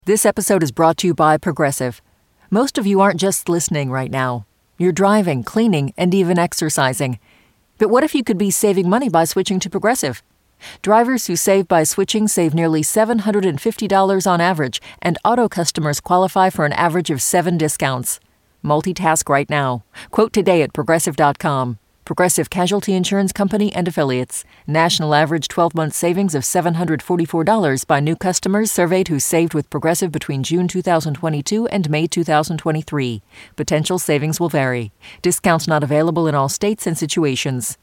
This episode is brought to you by Progressive. Most of you aren't just listening right now. You're driving, cleaning, and even exercising. But what if you could be saving money by switching to Progressive? Drivers who save by switching save nearly $750 on average, and auto customers qualify for an average of 7 discounts. Multitask right now. Quote today at Progressive.com. Progressive Casualty Insurance Company and Affiliates. National average 12-month savings of $744 by new customers surveyed who saved with Progressive between June 2022 and May 2023. Potential savings will vary. Discounts not available in all states and situations.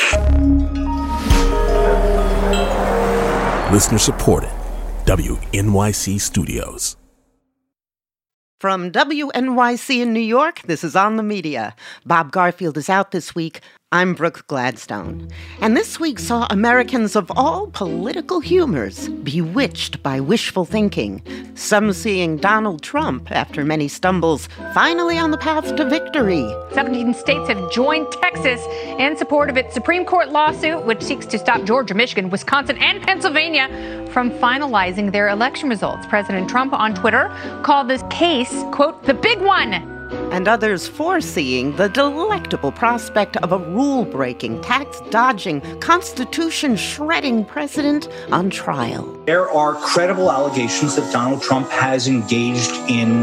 Listener supported. WNYC Studios. From WNYC in New York, this is On the Media. Bob Garfield is out this week. I'm Brooke Gladstone. And this week saw Americans of all political humors bewitched by wishful thinking. Some seeing Donald Trump, after many stumbles, finally on the path to victory. 17 states have joined Texas in support of its Supreme Court lawsuit, which seeks to stop Georgia, Michigan, Wisconsin, and Pennsylvania from finalizing their election results. President Trump on Twitter called this case, quote, the big one. And others foreseeing the delectable prospect of a rule-breaking, tax-dodging, constitution-shredding president on trial. There are credible allegations that Donald Trump has engaged in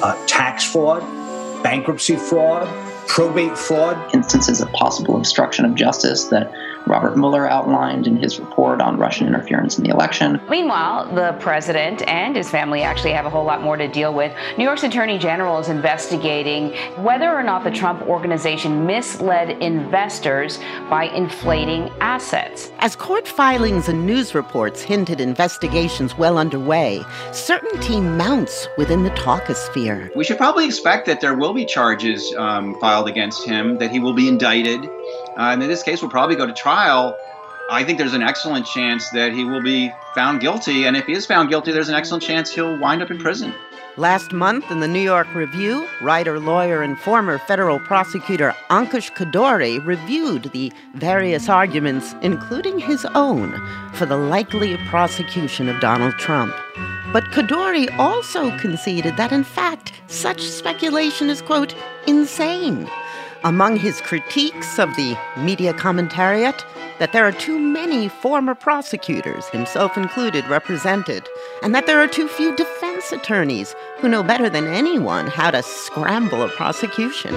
tax fraud, bankruptcy fraud, probate fraud. Instances of possible obstruction of justice that Robert Mueller outlined in his report on Russian interference in the election. Meanwhile, the president and his family actually have a whole lot more to deal with. New York's Attorney General is investigating whether or not the Trump Organization misled investors by inflating assets. As court filings and news reports hinted investigations well underway, certainty mounts within the talkosphere. We should probably expect that there will be charges filed against him, that he will be indicted. And in this case, we'll probably go to trial. I think there's an excellent chance that he will be found guilty. And if he is found guilty, there's an excellent chance he'll wind up in prison. Last month in the New York Review, writer, lawyer, and former federal prosecutor Ankush Khardori reviewed the various arguments, including his own, for the likely prosecution of Donald Trump. But Khardori also conceded that, in fact, such speculation is, quote, insane. Among his critiques of the media commentariat, that there are too many former prosecutors, himself included, represented, and that there are too few defense attorneys who know better than anyone how to scramble a prosecution,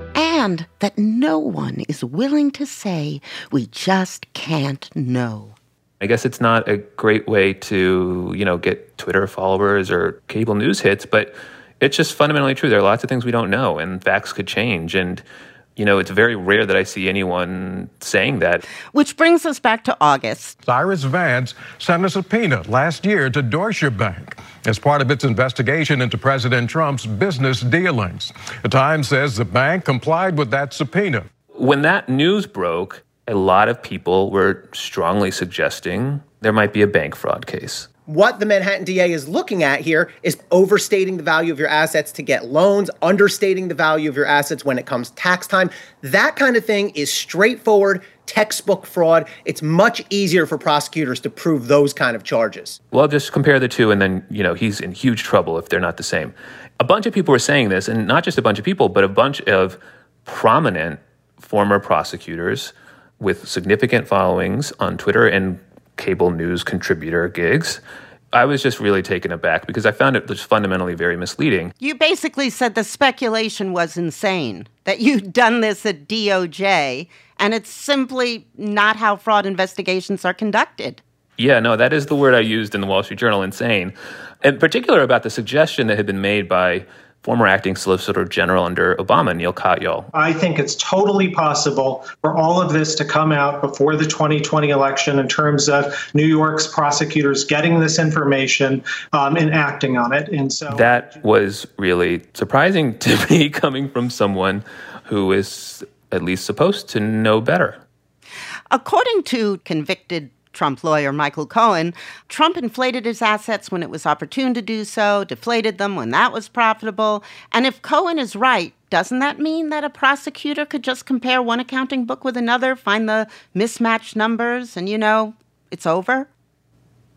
and that no one is willing to say, we just can't know. I guess it's not a great way to, get Twitter followers or cable news hits, but it's just fundamentally true. There are lots of things we don't know, and facts could change, and it's very rare that I see anyone saying that. Which brings us back to August. Cyrus Vance sent a subpoena last year to Deutsche Bank as part of its investigation into President Trump's business dealings. The Times says the bank complied with that subpoena. When that news broke, a lot of people were strongly suggesting there might be a bank fraud case. What the Manhattan DA is looking at here is overstating the value of your assets to get loans, understating the value of your assets when it comes tax time. That kind of thing is straightforward, textbook fraud. It's much easier for prosecutors to prove those kind of charges. Well, just compare the two, and then, he's in huge trouble if they're not the same. A bunch of people were saying this, and not just a bunch of people, but a bunch of prominent former prosecutors with significant followings on Twitter and cable news contributor gigs. I was just really taken aback because I found it just fundamentally very misleading. You basically said the speculation was insane, that you'd done this at DOJ, and it's simply not how fraud investigations are conducted. Yeah, no, that is the word I used in the Wall Street Journal, insane. In particular about the suggestion that had been made by former acting Solicitor General under Obama, Neil Katyal. I think it's totally possible for all of this to come out before the 2020 election in terms of New York's prosecutors getting this information and acting on it. And so that was really surprising to me, coming from someone who is at least supposed to know better. According to convicted Trump lawyer Michael Cohen, Trump inflated his assets when it was opportune to do so, deflated them when that was profitable. And if Cohen is right, doesn't that mean that a prosecutor could just compare one accounting book with another, find the mismatched numbers, and, it's over?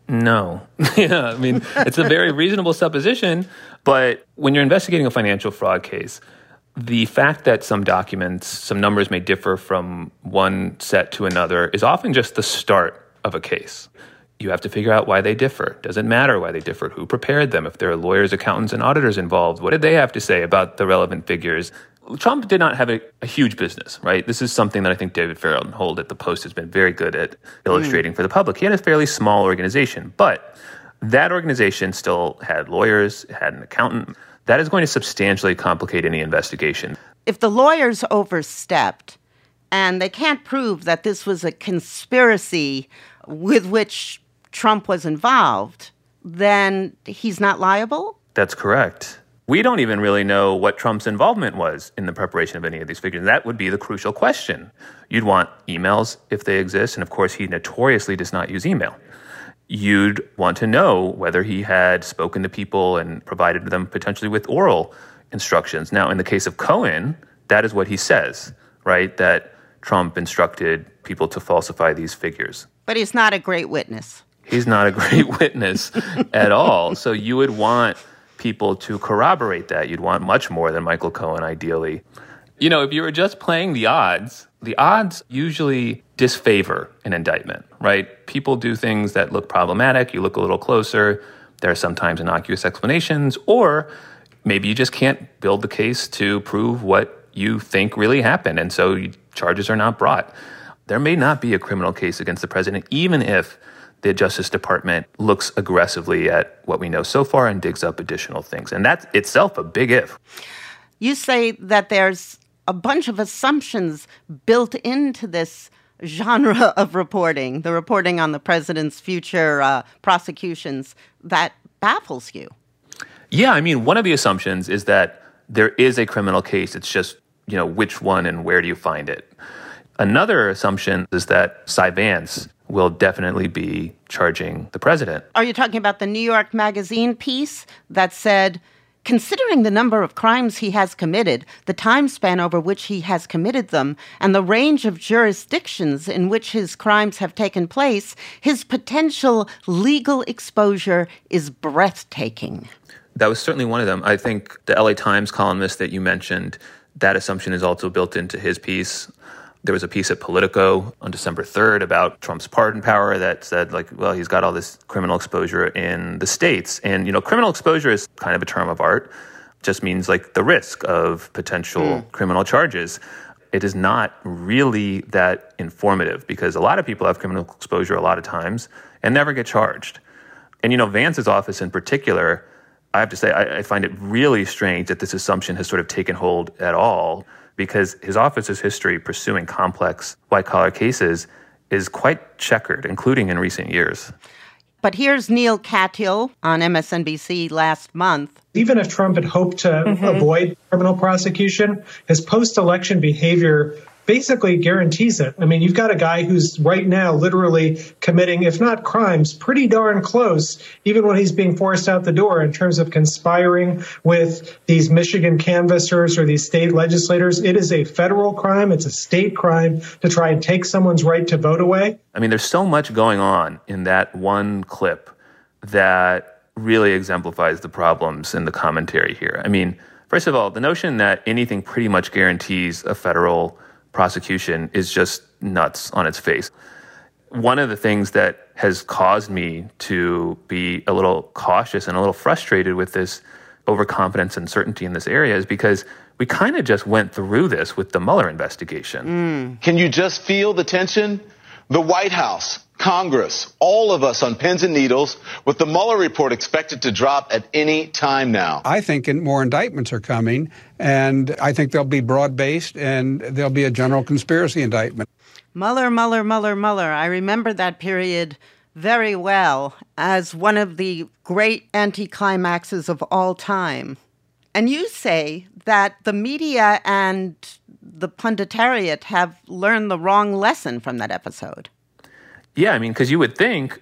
No. Yeah, I mean, it's a very reasonable supposition, but when you're investigating a financial fraud case, the fact that some documents, some numbers may differ from one set to another is often just the start of a case. You have to figure out why they differ. Does it matter why they differ? Who prepared them? If there are lawyers, accountants, and auditors involved, what did they have to say about the relevant figures? Trump did not have a huge business, right? This is something that I think David Fairholt at the Post has been very good at illustrating for the public. He had a fairly small organization, but that organization still had lawyers, had an accountant. That is going to substantially complicate any investigation. If the lawyers overstepped and they can't prove that this was a conspiracy with which Trump was involved, then he's not liable? That's correct. We don't even really know what Trump's involvement was in the preparation of any of these figures. That would be the crucial question. You'd want emails if they exist, and of course he notoriously does not use email. You'd want to know whether he had spoken to people and provided them potentially with oral instructions. Now, in the case of Cohen, that is what he says, right? That Trump instructed people to falsify these figures. But he's not a great witness. He's not a great witness at all. So you would want people to corroborate that. You'd want much more than Michael Cohen, ideally. You know, if you were just playing the odds usually disfavor an indictment, right? People do things that look problematic. You look a little closer. There are sometimes innocuous explanations, or maybe you just can't build the case to prove what you think really happened, and so charges are not brought. There may not be a criminal case against the president, even if the Justice Department looks aggressively at what we know so far and digs up additional things. And that's itself a big if. You say that there's a bunch of assumptions built into this genre of reporting, the reporting on the president's future prosecutions, that baffles you. Yeah, I mean, one of the assumptions is that there is a criminal case. It's just, which one and where do you find it? Another assumption is that Cy Vance will definitely be charging the president. Are you talking about the New York Magazine piece that said, considering the number of crimes he has committed, the time span over which he has committed them, and the range of jurisdictions in which his crimes have taken place, his potential legal exposure is breathtaking? That was certainly one of them. I think the LA Times columnist that you mentioned, that assumption is also built into his piece. There was a piece at Politico on December 3rd about Trump's pardon power that said, he's got all this criminal exposure in the states. And, criminal exposure is kind of a term of art. It just means the risk of potential criminal charges. It is not really that informative because a lot of people have criminal exposure a lot of times and never get charged. And, Vance's office in particular, I have to say, I find it really strange that this assumption has sort of taken hold at all, because his office's history pursuing complex white-collar cases is quite checkered, including in recent years. But here's Neil Katyal on MSNBC last month. Even if Trump had hoped to avoid criminal prosecution, his post-election behavior basically guarantees it. I mean, you've got a guy who's right now literally committing, if not crimes, pretty darn close, even when he's being forced out the door in terms of conspiring with these Michigan canvassers or these state legislators. It is a federal crime. It's a state crime to try and take someone's right to vote away. I mean, there's so much going on in that one clip that really exemplifies the problems in the commentary here. I mean, first of all, the notion that anything pretty much guarantees a federal prosecution is just nuts on its face. One of the things that has caused me to be a little cautious and a little frustrated with this overconfidence and certainty in this area is because we kind of just went through this with the Mueller investigation. Can you just feel the tension? The White House, Congress, all of us on pins and needles with the Mueller report expected to drop at any time now. I think more indictments are coming, and I think they'll be broad-based, and there'll be a general conspiracy indictment. Mueller. I remember that period very well as one of the great anticlimaxes of all time. And you say that the media and the punditariat have learned the wrong lesson from that episode. Yeah, I mean, because you would think,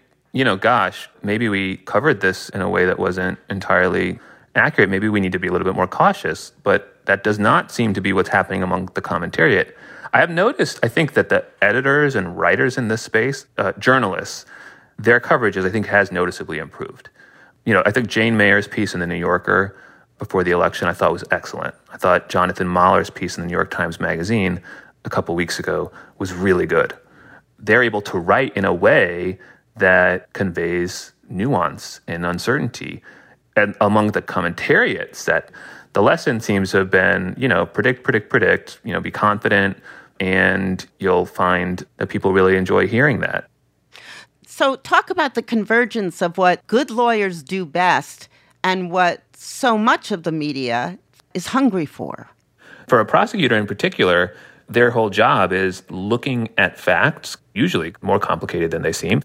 maybe we covered this in a way that wasn't entirely accurate. Maybe we need to be a little bit more cautious. But that does not seem to be what's happening among the commentariat. I have noticed, I think, that the editors and writers in this space, journalists, their coverage, I think, has noticeably improved. I think Jane Mayer's piece in The New Yorker before the election I thought was excellent. I thought Jonathan Mahler's piece in the New York Times Magazine a couple weeks ago was really good. They're able to write in a way that conveys nuance and uncertainty. And among the commentariat set, the lesson seems to have been, predict, be confident, and you'll find that people really enjoy hearing that. So talk about the convergence of what good lawyers do best and what so much of the media is hungry for. For a prosecutor in particular, their whole job is looking at facts, usually more complicated than they seem,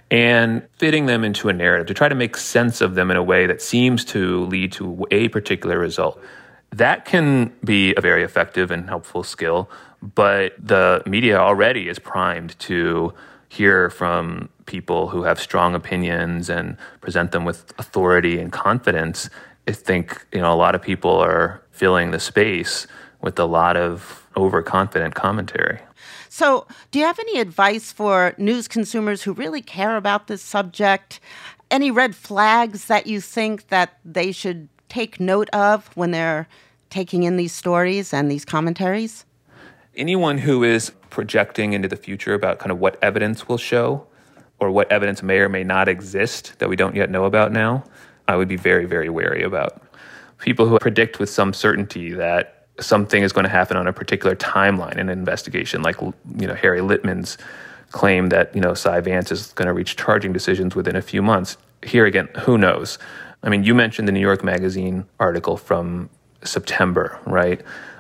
and fitting them into a narrative to try to make sense of them in a way that seems to lead to a particular result. That can be a very effective and helpful skill, but the media already is primed to hear from people who have strong opinions and present them with authority and confidence. I think, a lot of people are filling the space with a lot of overconfident commentary. So, do you have any advice for news consumers who really care about this subject? Any red flags that you think that they should take note of when they're taking in these stories and these commentaries? Anyone who is projecting into the future about kind of what evidence will show or what evidence may or may not exist that we don't yet know about now, I would be very, very wary about. People who predict with some certainty that something is going to happen on a particular timeline in an investigation, like Harry Litman's claim that Cy Vance is going to reach charging decisions within a few months. Here again, who knows? I mean, you mentioned the New York Magazine article from September, right?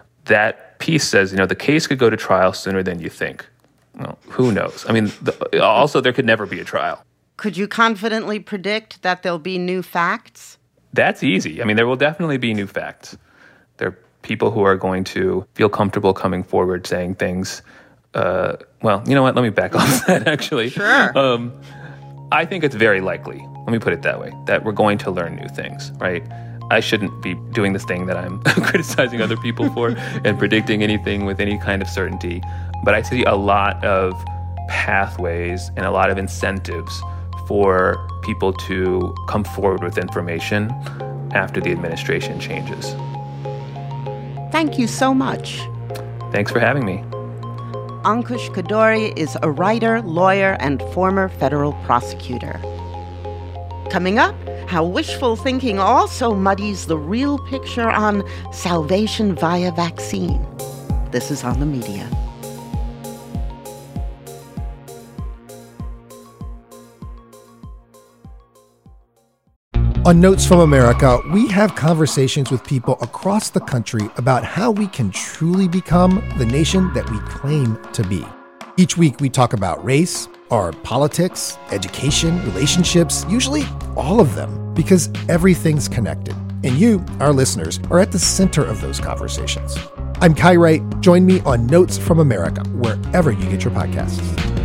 That piece says, the case could go to trial sooner than you think. Well, who knows? I mean, also there could never be a trial. Could you confidently predict that there'll be new facts? That's easy. I mean, there will definitely be new facts. There are people who are going to feel comfortable coming forward saying things. Well, you know what? Let me back off that, actually. Sure. I think it's very likely, let me put it that way, that we're going to learn new things, right? I shouldn't be doing this thing that I'm criticizing other people for and predicting anything with any kind of certainty. But I see a lot of pathways and a lot of incentives for people to come forward with information after the administration changes. Thank you so much. Thanks for having me. Ankush Khardori is a writer, lawyer, and former federal prosecutor. Coming up, how wishful thinking also muddies the real picture on salvation via vaccine. This is On the Media. On Notes from America, we have conversations with people across the country about how we can truly become the nation that we claim to be. Each week, we talk about race, our politics, education, relationships, usually all of them, because everything's connected. And you, our listeners, are at the center of those conversations. I'm Kai Wright. Join me on Notes from America, wherever you get your podcasts.